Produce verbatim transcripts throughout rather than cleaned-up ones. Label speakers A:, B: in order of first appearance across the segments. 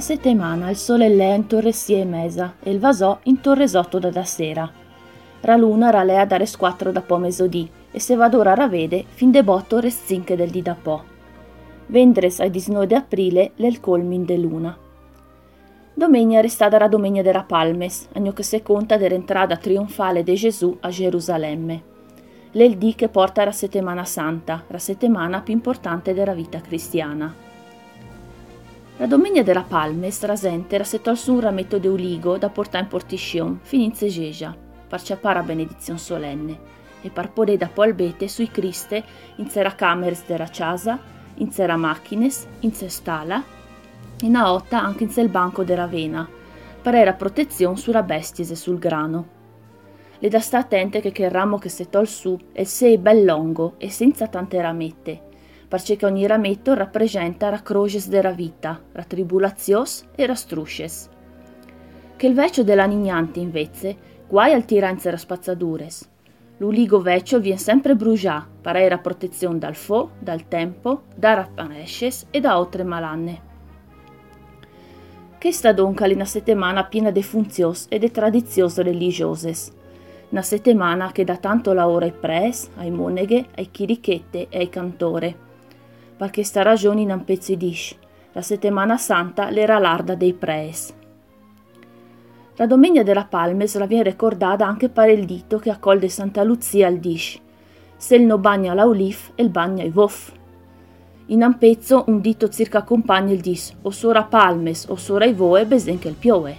A: settimana il sole l'è in torre sie e mesa e il vasò in torre sotto da da sera. La luna ralea a dare squattro da po' mesodì e se vado ora ravede fin de botto reszinche del di da po'. Vendres ai disnove aprile l'el colmin de luna. Domenica restata la domenica della Palmes, agno che se conta dell'entrata trionfale di Gesù a Gerusalemme. L'el dì che porta la settimana santa, la settimana più importante della vita cristiana. La domenica della Palmes rasente rassettò su un rametto de uligo da portare in portiscion fin in segegia, per ciappare a benedizione solenne, e par podere da po' al bete sui criste in sera cameres della casa, in sera macchines, in se stala, in a otta anche in sel banco de ravena, per era protezione sulla besties e sul grano. Le da sta attente che che il ramo che se tol su è sei bel longo e senza tante ramette, perché che ogni rametto rappresenta la croces della vita, la tribulazios e la strusces. Che il vecchio della nignante invece, guai al tira in sera spazzadures. L'uligo vecchio vien sempre brucià, per era protezione dal fo, dal tempo, da rappanesces e da altre malanne. Che sta dunque una settimana piena de funzios e de tradizios religioses. Una settimana che dà tanto lavoro ai pres, ai moneghe, ai chirichette e ai cantore. Perché sta ragione non pezzidisce. La settimana santa l'era larda dei pres. La domenica della Palmes la viene ricordata anche per il dito che accoglie Santa Lucia al dish. Se il no bagna l'aulif e il bagna i vof. In ampezzo un dito circa accompagna il dis o sora Palmes o sora i voe besen che il piove.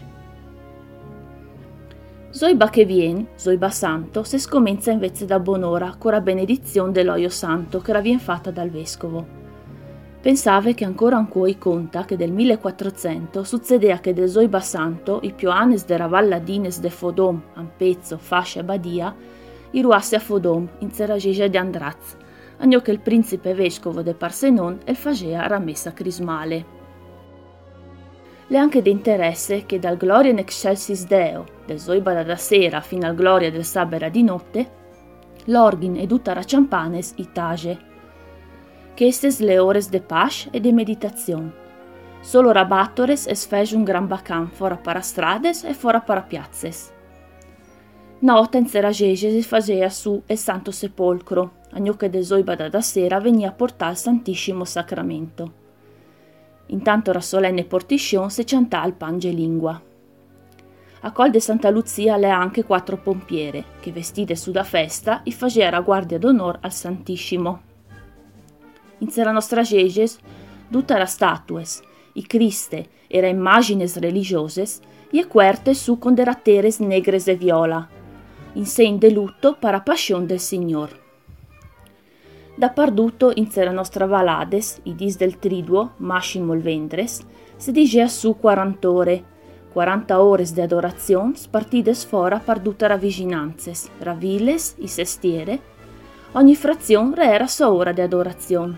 A: Zoiba che vien, Zoiba santo, se scomenza invece da buon'ora con la benedizione dell'oio santo che la vien fatta dal vescovo. Pensava che ancora ancora conta che del millequattrocento succedea che del Zoiba santo i pioanes de Ravalladines de Fodom, Ampezzo, Fascia e Badia, i ruasse a Fodom in Seragegia di Andraz, agno che il principe vescovo de Parsenon el facea ramessa crismale. Le anche d'interesse che dal Gloria in excelsis Deo, del Zoiba da sera fino al Gloria del Sabera di notte, l'orgin ed tutta la ciampanes itage, che estes le ores de pace e de meditazione. Solo rabattores es fece un gran bacan fora para strades e fora para piazzes. Nota in Seragegia si facea su il Santo Sepolcro, agno che de Zoiba da sera venia a portare il Santissimo Sacramento. Intanto la solenne portiscion se ciantà il pange lingua. A col de Santa Lucia le ha anche quattro pompiere, che vestite su da festa i facea guardia d'onor al Santissimo. In sera nostra geges, tutta la statues, i criste era immagines religioses, e querte su con de ratteres negres e viola, in segno de lutto para passion del Signor. Da parduto in sera nostra valades, i dis del triduo, mascimo il vendres, se digea su quarant'ore, quaranta ores de adorazione spartides fora parduta ra viginanzes, ra viles, i sestiere, ogni frazione re era sua ora de adorazione.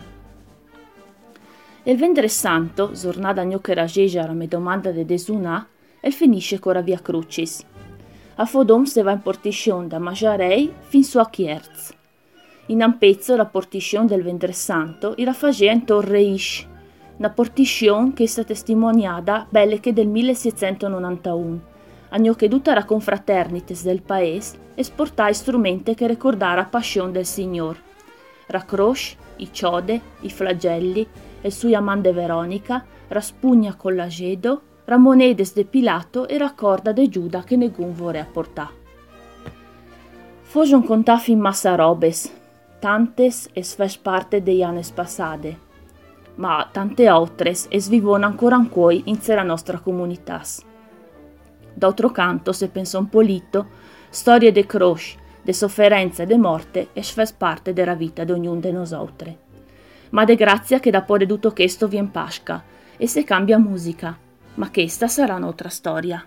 A: Il vendres santo, giornata agno che ragegia la me domanda de desunà, el finisce cora via crucis. A Fodom se va in portiscion da Majarei fin su a Chierz. In Ampezzo la portiscion del Vendres Santo la facea in Torre Isch, una portiscion che è stata testimoniata belle che del millesettecentonovantuno, agno che tutta la confraternites del paese esportai strumenti che ricordara passion del Signor. La croce, i ciode, i flagelli, e sui amande Veronica, raspugna con l'agedo, ramonedes de Pilato e raccorda de Giuda che negun vorrea portà. Fogion contafi in massa robes, tantes es fes parte de anes passade, ma tante altres es vivon ancora ancoi in sera nostra comunitas. D'altro canto, se penso un polito, storie de croce, de sofferenza e de morte es fes parte della vita de ognun de nosautre. Ma de grazia che da pore tutto questo vien pasca, e se cambia musica, ma questa sarà un'altra storia.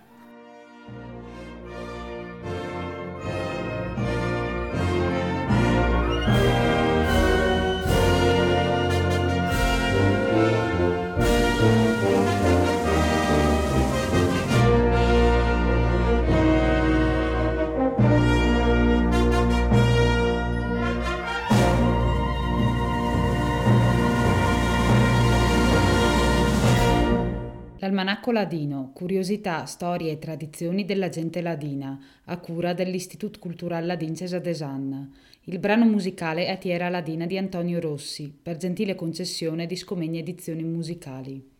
B: L'Almanacco Ladino, curiosità, storie e tradizioni della gente ladina, a cura dell'Istitut Cultural Ladin Cesar Desanna. Il brano musicale è Tiera Ladina di Antonio Rossi, per gentile concessione di Scomegna Edizioni Musicali.